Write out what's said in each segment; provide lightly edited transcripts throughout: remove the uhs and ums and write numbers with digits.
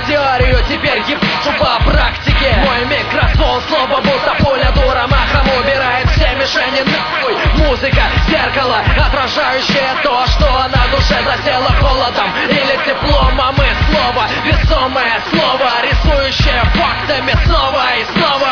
теорию, теперь ебучу по практике. Мой микрофон слово будто пуля дура махом убирает все мишени нахуй. Музыка, зеркало, отражающее то, что на душе засело холодом или теплом. А мы слово, весомое слово, рисующее фактами снова и снова.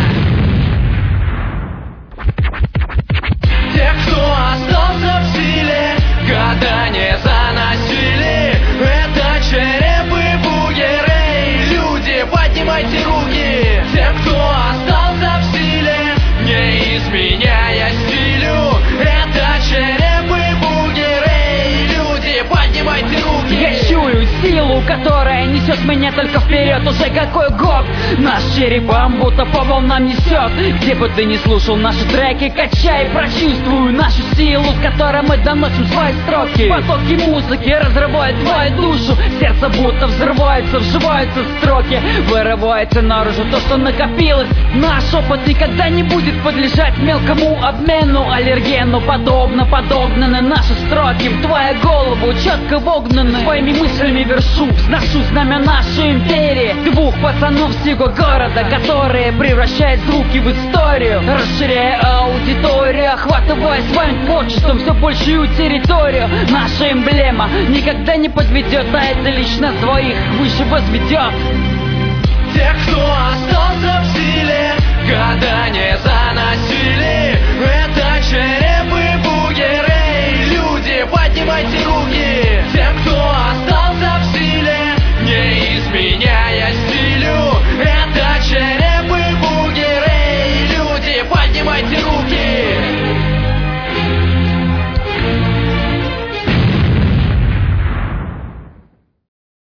Те, кто остался в силе, года не заносили, это черепы, бугеры. Люди, поднимайте руки. Те, кто остался в силе, не изменяя стилю, это черепы, бугеры. Люди, поднимайте руки. Я чую силу, которая несет меня только вперед. Уже какой год наш черепам будто по волнам несет. Где бы ты ни слушал наши треки, качай, прочувствую нашу силу, с которой мы доносим свои строки. Потоки музыки разрывают твою душу, сердце будто взрывается, вживаются строки, вырывается наружу то, что накопилось. Наш опыт никогда не будет подлежать мелкому обмену, аллергену. Подобно на наши строки в твою голову четко вогнаны. Своими мыслями вершу, сношу знамя нашей империи. Двух пацанов всего города, которые превращают звуки в историю, расширяя аудиторию, охватывая своим творчеством все большую территорию. Наша эмблема никогда не подведет, а это лишь нас двоих выше возведет. Те, кто остался в силе, года не заносили, это череп.